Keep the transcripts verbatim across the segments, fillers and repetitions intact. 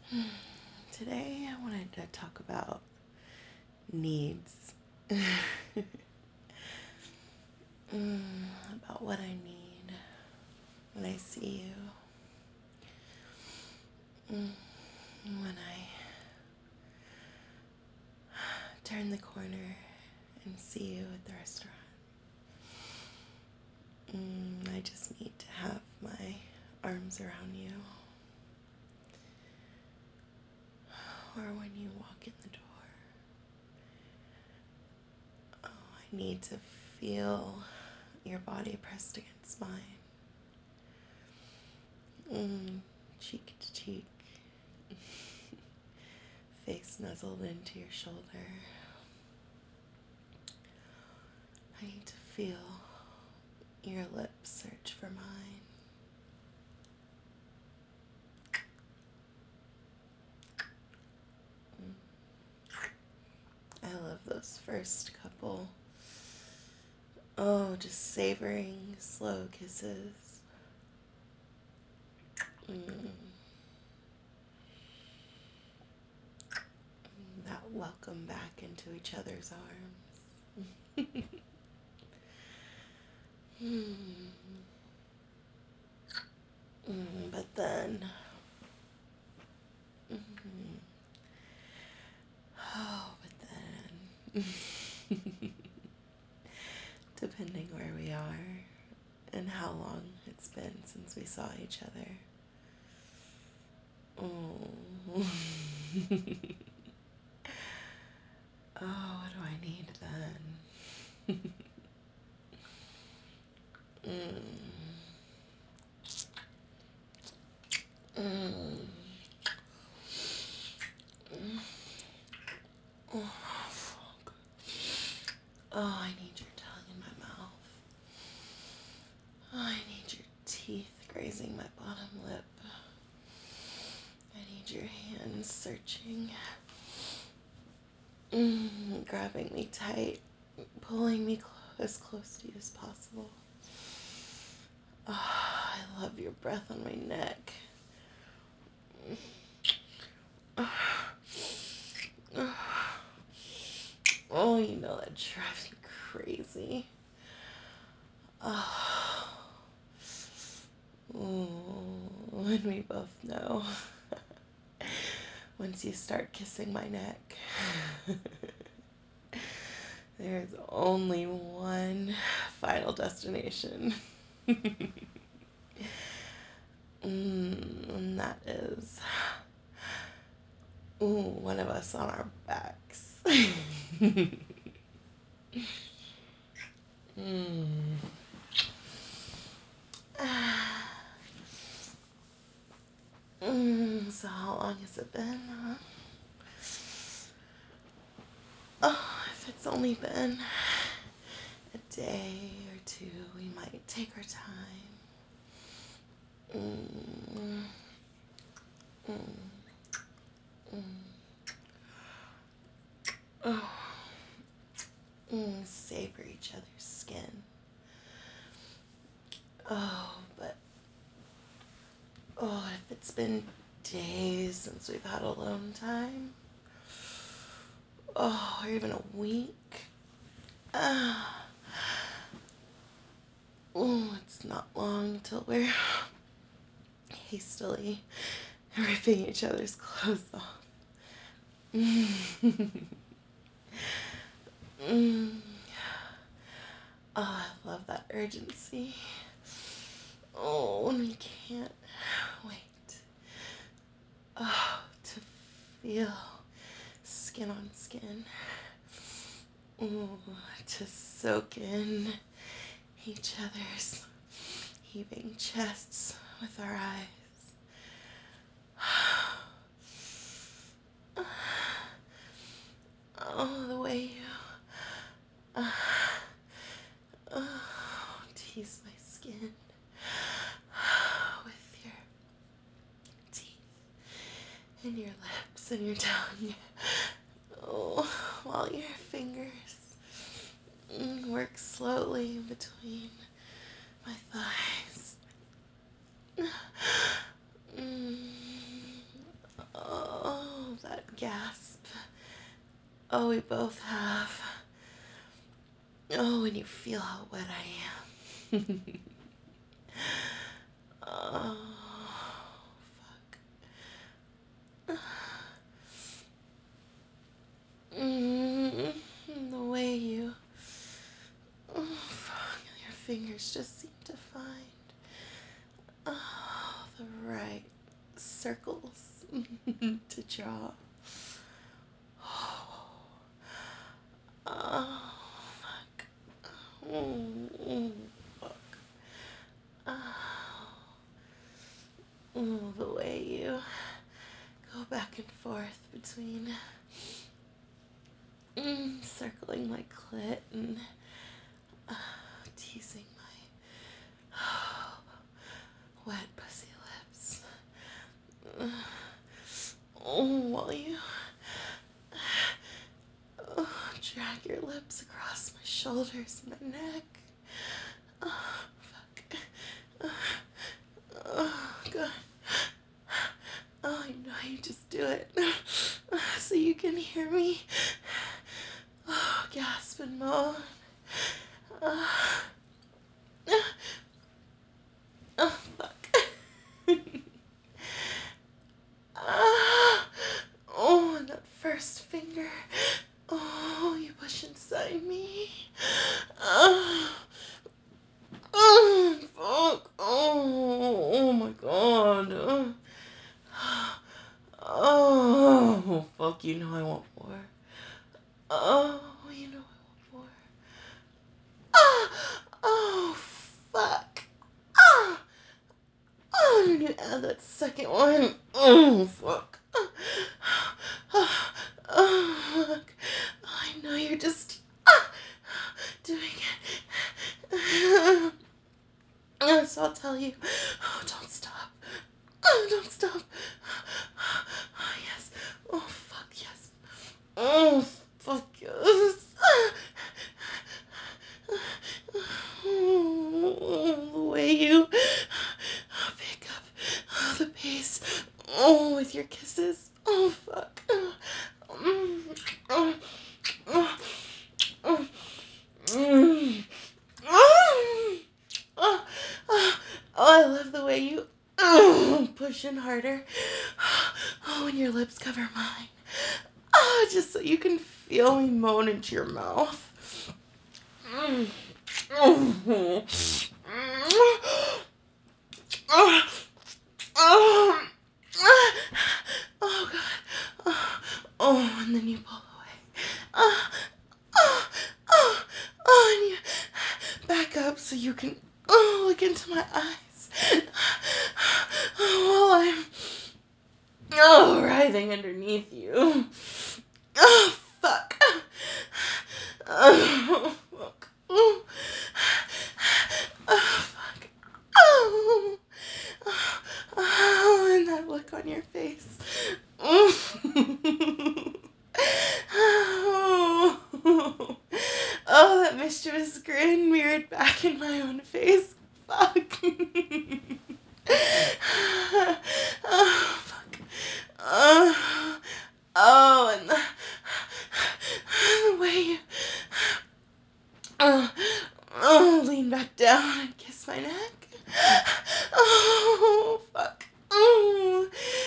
Today I wanted to talk about needs. Mm, about what I need when I see you. Mm, when I turn the corner and see you at the restaurant. Mm, I just need to have my arms around you. Or when you walk in the door. Oh, I need to feel your body pressed against mine. Mm, cheek to cheek. Face nuzzled into your shoulder. I need to feel your lips search for mine. I love those first couple. Oh, just savoring slow kisses. Mm. That welcome back into each other's arms. mm. Mm, but then, mm, oh, but then, depending where we are and how long it's been since we saw each other. Oh. Oh, what do I need then? mm. Mm. Oh, fuck. Oh, I need your tongue in my mouth. Oh, I need your teeth grazing my bottom lip. I need your hands searching, mm, grabbing me tight, pulling me cl- as close to you as possible. Oh, I love your breath on my neck. Oh, you know that drives me crazy. Oh, and we both know. Once you start kissing my neck, there's only one final destination. mm, and that is ooh, one of us on our backs. mm. Mm, so how long has it been, huh? Oh, if it's only been a day or two, we might take our time. Mm, mm, mm. Oh, mm, savor each other's skin. Oh, but oh, if it's been days since we've had alone time, oh, or even a week, ah, oh, it's not long till we're hastily ripping each other's clothes off. mm. Oh, I love that urgency. Oh, when we can't wait. Oh, to feel skin on skin. Oh, to soak in each other's heaving chests with our eyes. Oh, the way you uh, uh, tease my skin with your teeth and your lips and your tongue. Oh, while your fingers mm, work slowly in between my thighs. Mm. Oh, gasp. Oh, we both have. Oh, and you feel how wet I am. Oh, fuck. Mm, the way you... Oh, fuck. Your fingers just seem to find... Oh, the right circles to draw. Oh, fuck. Oh, fuck. Oh, oh, the way you go back and forth between mm, circling my clit and uh, teasing my oh, wet pussy lips. Uh, oh, while you oh, drag your lips across my shoulders and my neck. Oh, fuck. Oh, God. Oh, I know you just do it so you can hear me. Oh, gasp and moan. Oh, oh fuck. Oh, oh, and that first finger. Oh, you push inside me. Oh, oh fuck. Oh, oh my god. Oh. Oh, fuck, you know I want more. Oh, you know I want more. Oh, oh, fuck. Oh, oh, and you add that second one. Oh, fuck. Oh, oh, oh, fuck. I know you're just ah, doing it. Oh, so I'll tell you. Oh, don't stop. Oh, don't stop. Oh, yes. Oh, fuck, yes. Oh, fuck, yes. Oh, the way you pick up the pace. Oh, with your kisses. Oh, fuck. Oh, oh, oh, oh, mm. Oh, oh, oh, I love the way you oh, push in harder. Oh, when your lips cover mine. Oh, just so you can feel me moan into your mouth. Mm. Oh, oh, oh, oh, God. Oh, oh, and then you pull away. Oh, oh, oh, oh, and you back up so you can oh, look into my eyes. While I'm oh, writhing underneath you. Oh, fuck. Oh, fuck. Oh, fuck. Oh, oh, and that look on your face. Oh, oh, that mischievous grin mirrored back in my own face. Fuck. Oh, fuck. Oh, oh, and the, the way you oh, oh, lean back down and kiss my neck. Oh, fuck. Oh,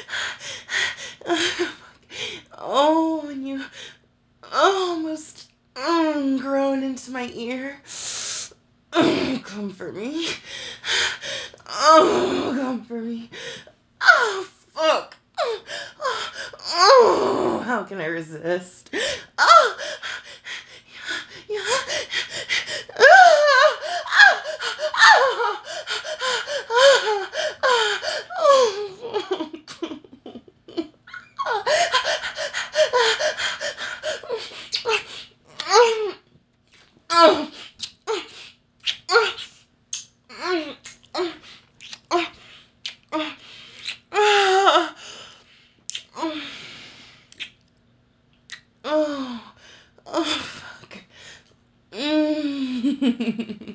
fuck. Oh, and you almost mm, groan into my ear. Oh, come for me. Oh, come for me. Oh, fuck. Oh, oh, oh, how can I resist? Oh, yeah, yeah. Oh, oh, oh, oh, oh, oh, oh, fuck. Mm.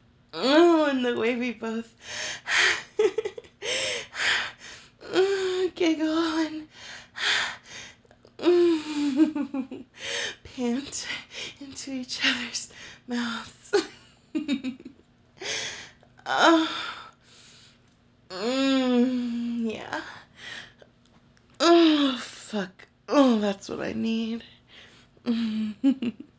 Oh, and the way we both giggle and mm, pant into each other's mouths. Oh, mm, yeah. Oh, fuck. Oh, that's what I need.